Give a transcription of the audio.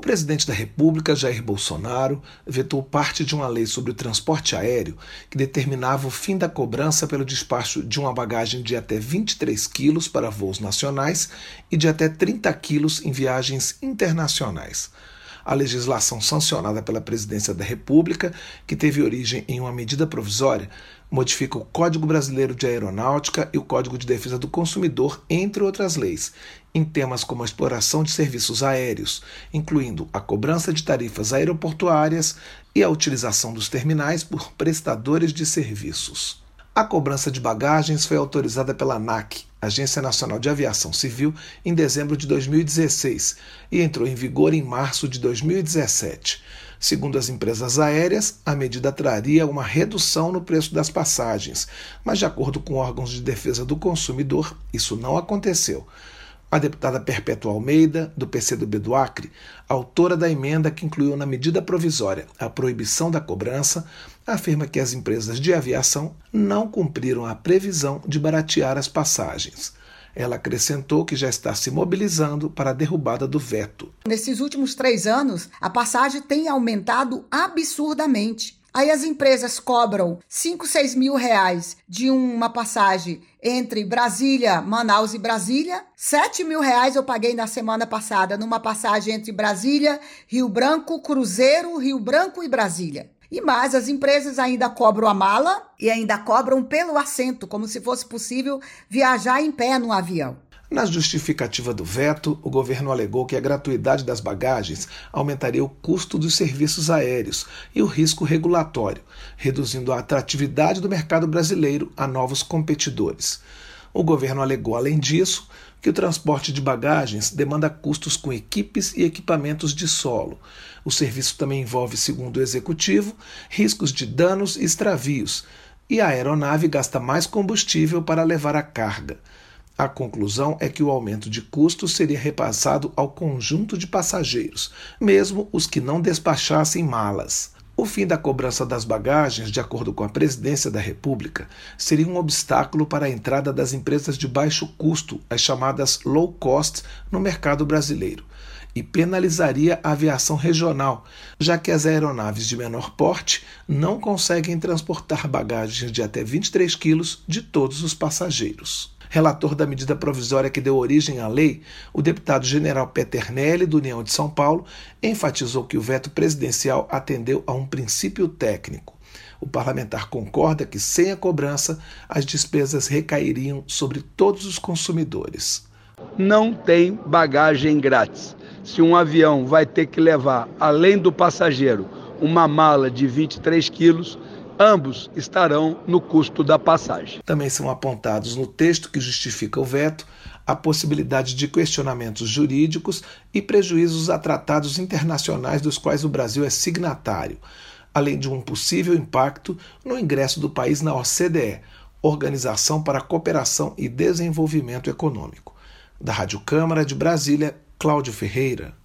presidente da República, Jair Bolsonaro, vetou parte de uma lei sobre o transporte aéreo que determinava o fim da cobrança pelo despacho de uma bagagem de até 23 quilos para voos nacionais e de até 30 quilos em viagens internacionais. A legislação sancionada pela Presidência da República, que teve origem em uma medida provisória, modifica o Código Brasileiro de Aeronáutica e o Código de Defesa do Consumidor, entre outras leis, em temas como a exploração de serviços aéreos, incluindo a cobrança de tarifas aeroportuárias e a utilização dos terminais por prestadores de serviços. A cobrança de bagagens foi autorizada pela ANAC, Agência Nacional de Aviação Civil, em dezembro de 2016 e entrou em vigor em março de 2017. Segundo as empresas aéreas, a medida traria uma redução no preço das passagens, mas, de acordo com órgãos de defesa do consumidor, isso não aconteceu. A deputada Perpétua Almeida, do PCdoB do Acre, autora da emenda que incluiu na medida provisória a proibição da cobrança, afirma que as empresas de aviação não cumpriram a previsão de baratear as passagens. Ela acrescentou que já está se mobilizando para a derrubada do veto. Nesses últimos 3 anos, a passagem tem aumentado absurdamente. Aí as empresas cobram 5, 6 mil reais de uma passagem entre Brasília, Manaus e Brasília. 7 mil reais eu paguei na semana passada numa passagem entre Brasília, Rio Branco, Cruzeiro, Rio Branco e Brasília. E mais, as empresas ainda cobram a mala e ainda cobram pelo assento, como se fosse possível viajar em pé no avião. Na justificativa do veto, o governo alegou que a gratuidade das bagagens aumentaria o custo dos serviços aéreos e o risco regulatório, reduzindo a atratividade do mercado brasileiro a novos competidores. O governo alegou, além disso, que o transporte de bagagens demanda custos com equipes e equipamentos de solo. O serviço também envolve, segundo o executivo, riscos de danos e extravios, e a aeronave gasta mais combustível para levar a carga. A conclusão é que o aumento de custos seria repassado ao conjunto de passageiros, mesmo os que não despachassem malas. O fim da cobrança das bagagens, de acordo com a Presidência da República, seria um obstáculo para a entrada das empresas de baixo custo, as chamadas low cost, no mercado brasileiro, e penalizaria a aviação regional, já que as aeronaves de menor porte não conseguem transportar bagagens de até 23 quilos de todos os passageiros. Relator da medida provisória que deu origem à lei, o deputado general Peternelli, do União de São Paulo, enfatizou que o veto presidencial atendeu a um princípio técnico. O parlamentar concorda que, sem a cobrança, as despesas recairiam sobre todos os consumidores. Não tem bagagem grátis. Se um avião vai ter que levar, além do passageiro, uma mala de 23 quilos, ambos estarão no custo da passagem. Também são apontados no texto que justifica o veto a possibilidade de questionamentos jurídicos e prejuízos a tratados internacionais dos quais o Brasil é signatário, além de um possível impacto no ingresso do país na OCDE, Organização para a Cooperação e Desenvolvimento Econômico. Da Rádio Câmara de Brasília, Cláudio Ferreira.